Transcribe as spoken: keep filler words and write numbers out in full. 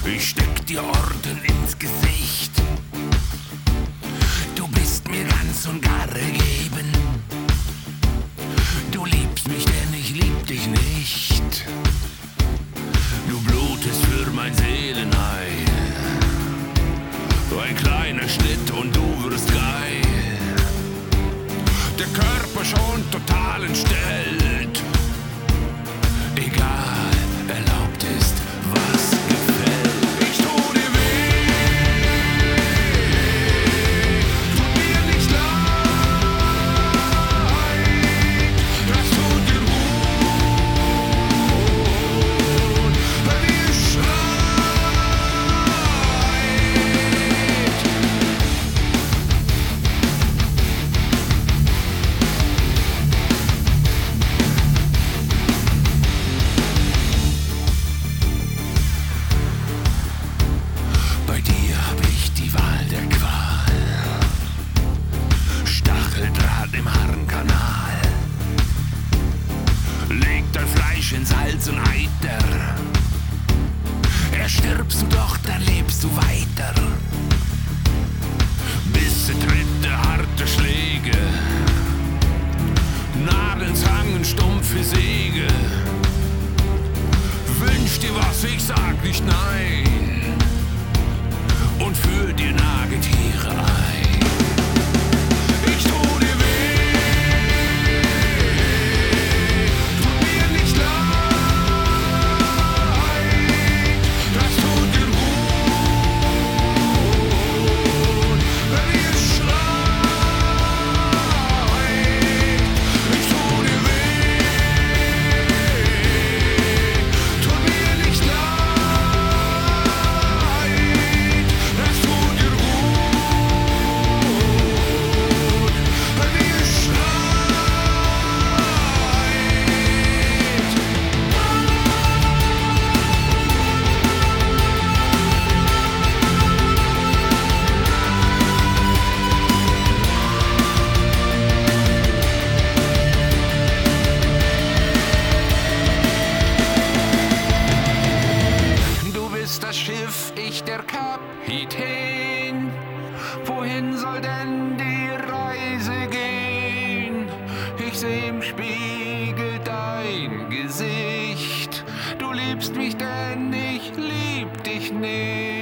Ich steck dir Orden ins Gesicht. Du bist mir ganz und gar ergeben. Du liebst mich, denn ich lieb dich nicht. Du blutest für mein Seelenheil. Ein kleiner Schnitt und du wirst geil. Der Körper schon total entstellt. Egal, erlaubt ist, was gefällt. Ich tu dir weh, tut mir nicht leid. Das tut dir gut, wenn ihr schreit. Bei dir hab ich die Wahl der Qual. Stacheldraht im Harnkanal. Leg dein Fleisch ins Hals und Eiter. Erstirbst du doch, dann lebst du weiter. Bisse, Tritte, harte Schläge. Nadeln, Zangen, stumpfe Säge. Wünsch dir was, ich sag nicht nein. Und führ dir Nagetiere ein. Ich tu dir weh, tut mir nicht leid. Das tut dir gut, wenn ihr schreit. Ich tu dir weh, tut mir nicht leid. Das tut dir gut, wenn ihr schreit. Du bist das Schiff, ich der Kapitän. Wohin soll denn die Reise gehen? Ich seh im Spiegel dein Gesicht. Du liebst mich, denn ich lieb dich nicht.